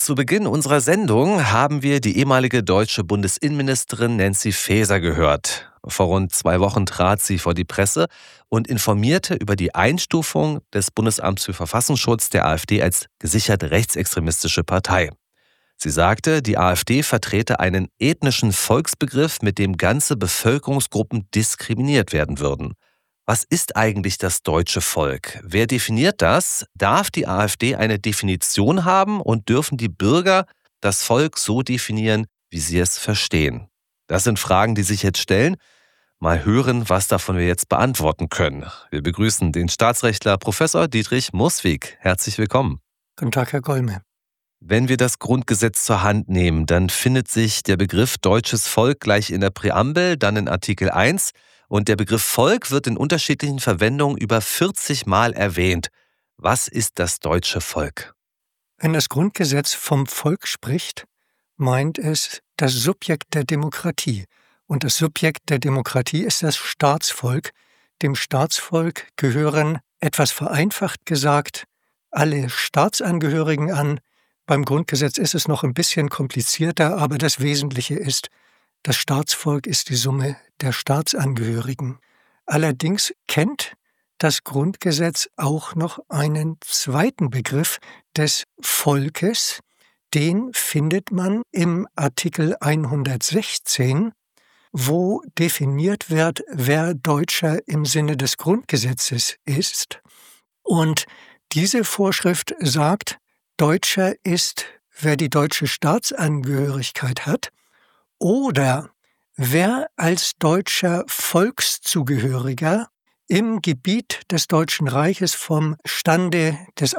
Zu Beginn unserer Sendung haben wir die ehemalige deutsche Bundesinnenministerin Nancy Faeser gehört. Vor rund 2 Wochen trat sie vor die Presse und informierte über die Einstufung des Bundesamts für Verfassungsschutz der AfD als gesichert rechtsextremistische Partei. Sie sagte, die AfD vertrete einen ethnischen Volksbegriff, mit dem ganze Bevölkerungsgruppen diskriminiert werden würden. Was ist eigentlich das deutsche Volk? Wer definiert das? Darf die AfD eine Definition haben und dürfen die Bürger das Volk so definieren, wie sie es verstehen? Das sind Fragen, die sich jetzt stellen. Mal hören, was davon wir jetzt beantworten können. Wir begrüßen den Staatsrechtler Professor Dietrich Murswig. Herzlich willkommen. Guten Tag, Herr Golme. Wenn wir das Grundgesetz zur Hand nehmen, dann findet sich der Begriff deutsches Volk gleich in der Präambel, dann in Artikel 1. Und der Begriff Volk wird in unterschiedlichen Verwendungen über 40 Mal erwähnt. Was ist das deutsche Volk? Wenn das Grundgesetz vom Volk spricht, meint es das Subjekt der Demokratie. Und das Subjekt der Demokratie ist das Staatsvolk. Dem Staatsvolk gehören, etwas vereinfacht gesagt, alle Staatsangehörigen an. Beim Grundgesetz ist es noch ein bisschen komplizierter, aber das Wesentliche ist, das Staatsvolk ist die Summe der Staatsangehörigen. Allerdings kennt das Grundgesetz auch noch einen zweiten Begriff des Volkes. Den findet man im Artikel 116, wo definiert wird, wer Deutscher im Sinne des Grundgesetzes ist. Und diese Vorschrift sagt, Deutscher ist, wer die deutsche Staatsangehörigkeit hat, oder wer als deutscher Volkszugehöriger im Gebiet des Deutschen Reiches vom Stande des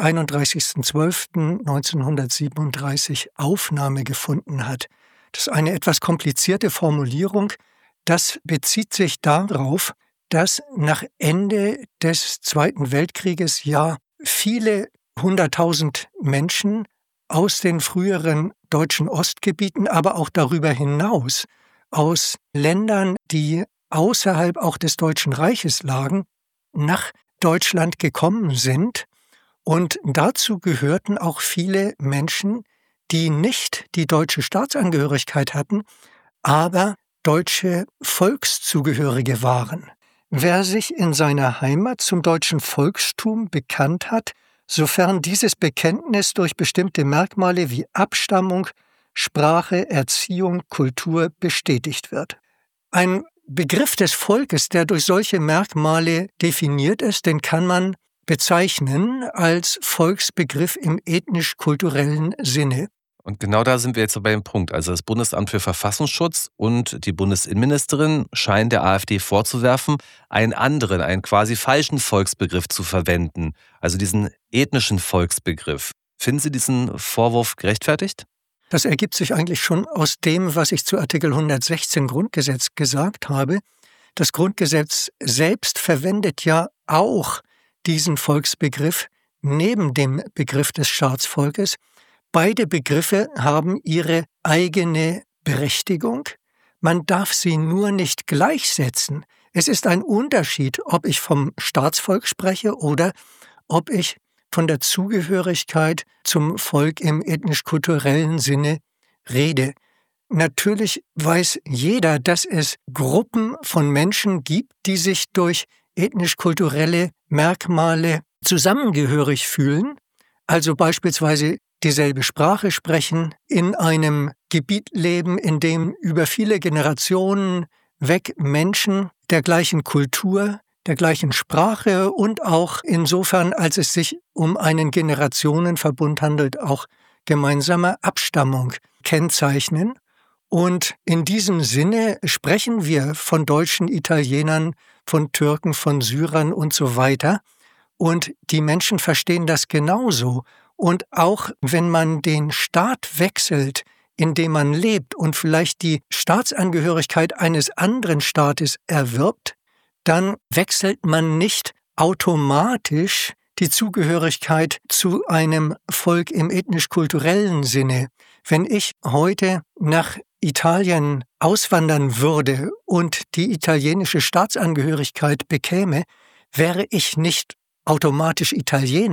31.12.1937 Aufnahme gefunden hat. Das ist eine etwas komplizierte Formulierung. Das bezieht sich darauf, dass nach Ende des Zweiten Weltkrieges ja viele 100.000 Menschen aus den früheren deutschen Ostgebieten, aber auch darüber hinaus, aus Ländern, die außerhalb auch des Deutschen Reiches lagen, nach Deutschland gekommen sind. Und dazu gehörten auch viele Menschen, die nicht die deutsche Staatsangehörigkeit hatten, aber deutsche Volkszugehörige waren. Wer sich in seiner Heimat zum deutschen Volkstum bekannt hat, sofern dieses Bekenntnis durch bestimmte Merkmale wie Abstammung, Sprache, Erziehung, Kultur bestätigt wird. Ein Begriff des Volkes, der durch solche Merkmale definiert ist, den kann man bezeichnen als Volksbegriff im ethnisch-kulturellen Sinne. Und genau da sind wir jetzt bei dem Punkt. Also das Bundesamt für Verfassungsschutz und die Bundesinnenministerin scheinen der AfD vorzuwerfen, einen anderen, einen quasi falschen Volksbegriff zu verwenden. Also diesen ethnischen Volksbegriff. Finden Sie diesen Vorwurf gerechtfertigt? Das ergibt sich eigentlich schon aus dem, was ich zu Artikel 116 Grundgesetz gesagt habe. Das Grundgesetz selbst verwendet ja auch diesen Volksbegriff neben dem Begriff des Staatsvolkes. Beide Begriffe haben ihre eigene Berechtigung. Man darf sie nur nicht gleichsetzen. Es ist ein Unterschied, ob ich vom Staatsvolk spreche oder ob ich von der Zugehörigkeit zum Volk im ethnisch-kulturellen Sinne rede. Natürlich weiß jeder, dass es Gruppen von Menschen gibt, die sich durch ethnisch-kulturelle Merkmale zusammengehörig fühlen, also beispielsweise dieselbe Sprache sprechen, in einem Gebiet leben, in dem über viele Generationen weg Menschen der gleichen Kultur, der gleichen Sprache und auch insofern, als es sich um einen Generationenverbund handelt, auch gemeinsamer Abstammung kennzeichnen. Und in diesem Sinne sprechen wir von Deutschen, Italienern, von Türken, von Syrern und so weiter. Und die Menschen verstehen das genauso. Und auch wenn man den Staat wechselt, in dem man lebt und vielleicht die Staatsangehörigkeit eines anderen Staates erwirbt, dann wechselt man nicht automatisch die Zugehörigkeit zu einem Volk im ethnisch-kulturellen Sinne. Wenn ich heute nach Italien auswandern würde und die italienische Staatsangehörigkeit bekäme, wäre ich nicht automatisch Italiener.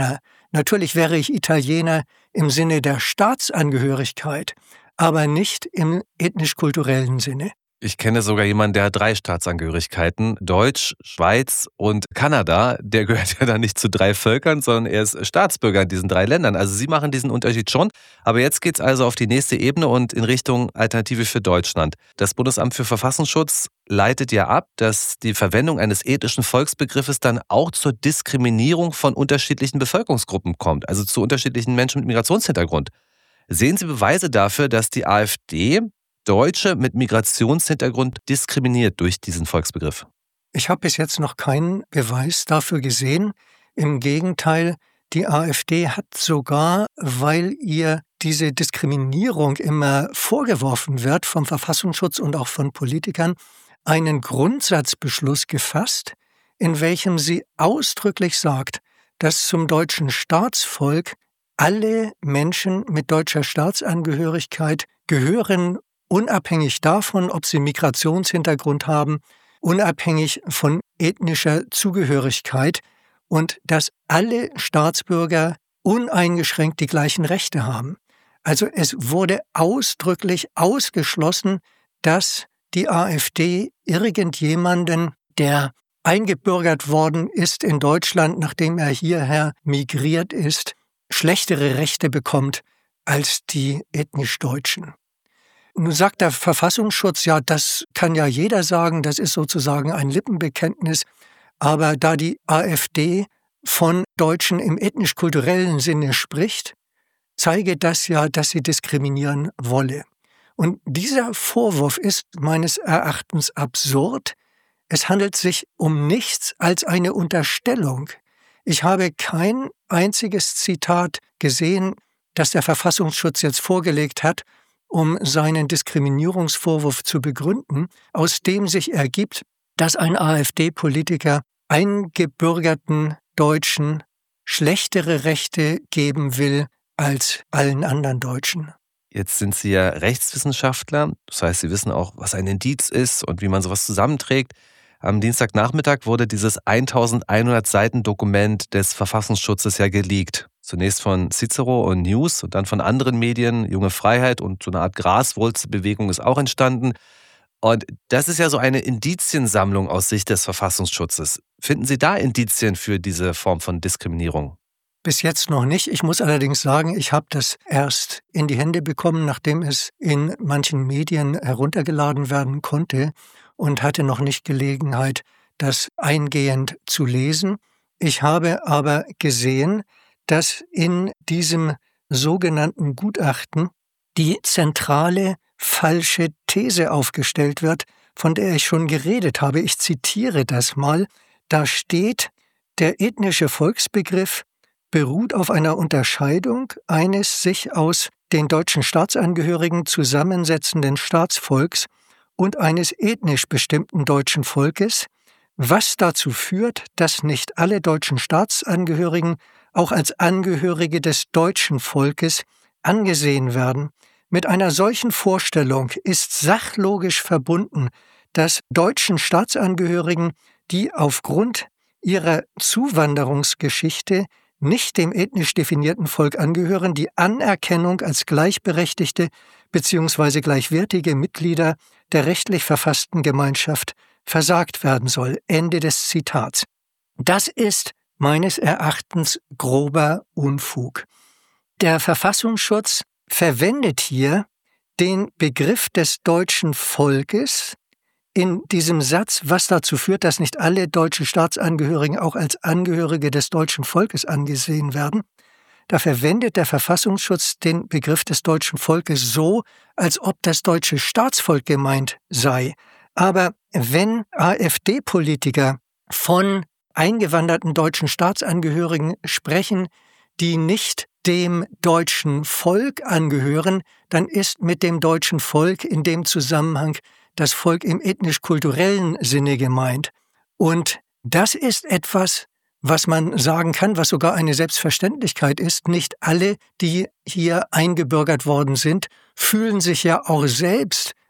Natürlich wäre ich Italiener im Sinne der Staatsangehörigkeit, aber nicht im ethnisch-kulturellen Sinne. Ich kenne sogar jemanden, der hat 3 Staatsangehörigkeiten, Deutsch, Schweiz und Kanada. Der gehört ja dann nicht zu 3 Völkern, sondern er ist Staatsbürger in diesen 3 Ländern. Also Sie machen diesen Unterschied schon. Aber jetzt geht's also auf die nächste Ebene und in Richtung Alternative für Deutschland. Das Bundesamt für Verfassungsschutz leitet ja ab, dass die Verwendung eines ethnischen Volksbegriffes dann auch zur Diskriminierung von unterschiedlichen Bevölkerungsgruppen kommt, also zu unterschiedlichen Menschen mit Migrationshintergrund. Sehen Sie Beweise dafür, dass die AfD Deutsche mit Migrationshintergrund diskriminiert durch diesen Volksbegriff? Ich habe bis jetzt noch keinen Beweis dafür gesehen. Im Gegenteil, die AfD hat sogar, weil ihr diese Diskriminierung immer vorgeworfen wird vom Verfassungsschutz und auch von Politikern, einen Grundsatzbeschluss gefasst, in welchem sie ausdrücklich sagt, dass zum deutschen Staatsvolk alle Menschen mit deutscher Staatsangehörigkeit gehören, unabhängig davon, ob sie Migrationshintergrund haben, unabhängig von ethnischer Zugehörigkeit und dass alle Staatsbürger uneingeschränkt die gleichen Rechte haben. Also es wurde ausdrücklich ausgeschlossen, dass die AfD irgendjemanden, der eingebürgert worden ist in Deutschland, nachdem er hierher migriert ist, schlechtere Rechte bekommt als die ethnisch Deutschen. Nun sagt der Verfassungsschutz, ja, das kann ja jeder sagen, das ist sozusagen ein Lippenbekenntnis, aber da die AfD von Deutschen im ethnisch-kulturellen Sinne spricht, zeige das ja, dass sie diskriminieren wolle. Und dieser Vorwurf ist meines Erachtens absurd. Es handelt sich um nichts als eine Unterstellung. Ich habe kein einziges Zitat gesehen, das der Verfassungsschutz jetzt vorgelegt hat, um seinen Diskriminierungsvorwurf zu begründen, aus dem sich ergibt, dass ein AfD-Politiker eingebürgerten Deutschen schlechtere Rechte geben will als allen anderen Deutschen. Jetzt sind Sie ja Rechtswissenschaftler, das heißt, Sie wissen auch, was ein Indiz ist und wie man sowas zusammenträgt. Am Dienstagnachmittag wurde dieses 1100 Seiten Dokument des Verfassungsschutzes ja geleakt. Zunächst von Cicero und News und dann von anderen Medien, Junge Freiheit und so eine Art Graswurzelbewegung ist auch entstanden. Und das ist ja so eine Indiziensammlung aus Sicht des Verfassungsschutzes. Finden Sie da Indizien für diese Form von Diskriminierung? Bis jetzt noch nicht. Ich muss allerdings sagen, ich habe das erst in die Hände bekommen, nachdem es in manchen Medien heruntergeladen werden konnte und hatte noch nicht Gelegenheit, das eingehend zu lesen. Ich habe aber gesehen, dass in diesem sogenannten Gutachten die zentrale falsche These aufgestellt wird, von der ich schon geredet habe. Ich zitiere das mal. Da steht, der ethnische Volksbegriff beruht auf einer Unterscheidung eines sich aus den deutschen Staatsangehörigen zusammensetzenden Staatsvolks und eines ethnisch bestimmten deutschen Volkes, was dazu führt, dass nicht alle deutschen Staatsangehörigen auch als Angehörige des deutschen Volkes angesehen werden. Mit einer solchen Vorstellung ist sachlogisch verbunden, dass deutschen Staatsangehörigen, die aufgrund ihrer Zuwanderungsgeschichte nicht dem ethnisch definierten Volk angehören, die Anerkennung als gleichberechtigte bzw. gleichwertige Mitglieder der rechtlich verfassten Gemeinschaft versagt werden soll. Ende des Zitats. Das ist meines Erachtens grober Unfug. Der Verfassungsschutz verwendet hier den Begriff des deutschen Volkes in diesem Satz, was dazu führt, dass nicht alle deutschen Staatsangehörigen auch als Angehörige des deutschen Volkes angesehen werden. Da verwendet der Verfassungsschutz den Begriff des deutschen Volkes so, als ob das deutsche Staatsvolk gemeint sei. Aber wenn AfD-Politiker von eingewanderten deutschen Staatsangehörigen sprechen, die nicht dem deutschen Volk angehören, dann ist mit dem deutschen Volk in dem Zusammenhang das Volk im ethnisch-kulturellen Sinne gemeint. Und das ist etwas, was man sagen kann, was sogar eine Selbstverständlichkeit ist. Nicht alle, die hier eingebürgert worden sind, fühlen sich ja auch selbst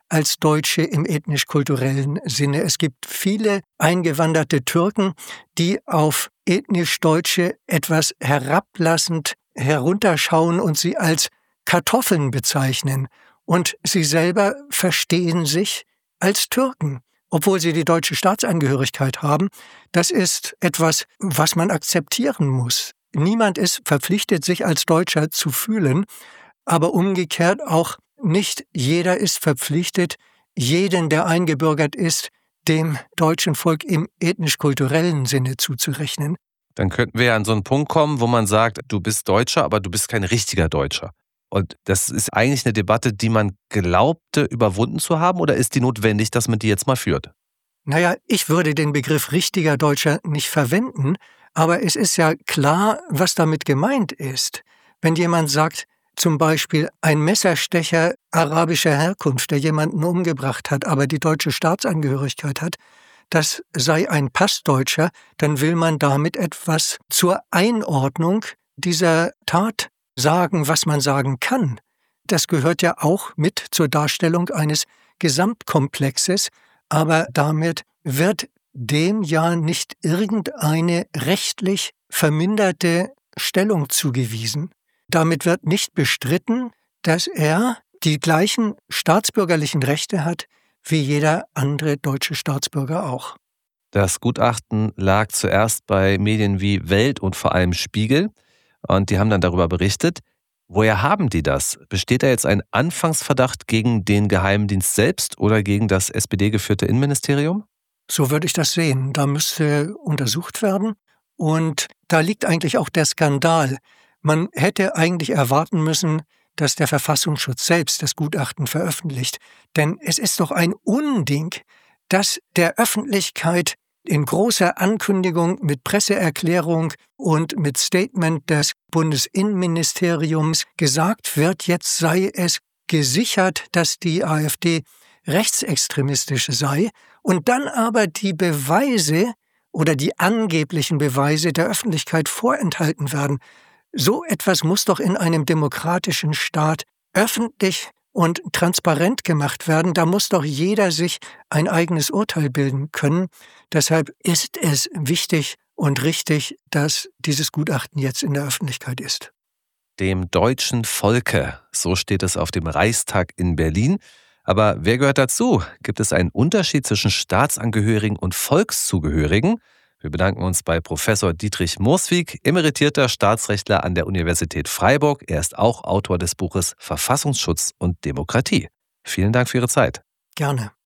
als Deutsche im ethnisch-kulturellen Sinne. Es gibt viele eingewanderte Türken, die auf ethnisch Deutsche etwas herablassend herunterschauen und sie als Kartoffeln bezeichnen. Und sie selber verstehen sich als Türken, obwohl sie die deutsche Staatsangehörigkeit haben. Das ist etwas, was man akzeptieren muss. Niemand ist verpflichtet, sich als Deutscher zu fühlen, aber umgekehrt auch nicht jeder ist verpflichtet, jeden, der eingebürgert ist, dem deutschen Volk im ethnisch-kulturellen Sinne zuzurechnen. Dann könnten wir ja an so einen Punkt kommen, wo man sagt, du bist Deutscher, aber du bist kein richtiger Deutscher. Und das ist eigentlich eine Debatte, die man glaubte, überwunden zu haben, oder ist die notwendig, dass man die jetzt mal führt? Naja, ich würde den Begriff richtiger Deutscher nicht verwenden, aber es ist ja klar, was damit gemeint ist. Wenn jemand sagt, zum Beispiel ein Messerstecher arabischer Herkunft, der jemanden umgebracht hat, aber die deutsche Staatsangehörigkeit hat, das sei ein Passdeutscher, dann will man damit etwas zur Einordnung dieser Tat sagen, was man sagen kann. Das gehört ja auch mit zur Darstellung eines Gesamtkomplexes, aber damit wird dem ja nicht irgendeine rechtlich verminderte Stellung zugewiesen. Damit wird nicht bestritten, dass er die gleichen staatsbürgerlichen Rechte hat wie jeder andere deutsche Staatsbürger auch. Das Gutachten lag zuerst bei Medien wie Welt und vor allem Spiegel und die haben dann darüber berichtet. Woher haben die das? Besteht da jetzt ein Anfangsverdacht gegen den Geheimdienst selbst oder gegen das SPD-geführte Innenministerium? So würde ich das sehen. Da müsste untersucht werden. Und da liegt eigentlich auch der Skandal. Man hätte eigentlich erwarten müssen, dass der Verfassungsschutz selbst das Gutachten veröffentlicht. Denn es ist doch ein Unding, dass der Öffentlichkeit in großer Ankündigung mit Presseerklärung und mit Statement des Bundesinnenministeriums gesagt wird, jetzt sei es gesichert, dass die AfD rechtsextremistisch sei und dann aber die Beweise oder die angeblichen Beweise der Öffentlichkeit vorenthalten werden. So etwas muss doch in einem demokratischen Staat öffentlich und transparent gemacht werden. Da muss doch jeder sich ein eigenes Urteil bilden können. Deshalb ist es wichtig und richtig, dass dieses Gutachten jetzt in der Öffentlichkeit ist. Dem deutschen Volke, so steht es auf dem Reichstag in Berlin. Aber wer gehört dazu? Gibt es einen Unterschied zwischen Staatsangehörigen und Volkszugehörigen? Wir bedanken uns bei Professor Dietrich Murswig, emeritierter Staatsrechtler an der Universität Freiburg. Er ist auch Autor des Buches Verfassungsschutz und Demokratie. Vielen Dank für Ihre Zeit. Gerne.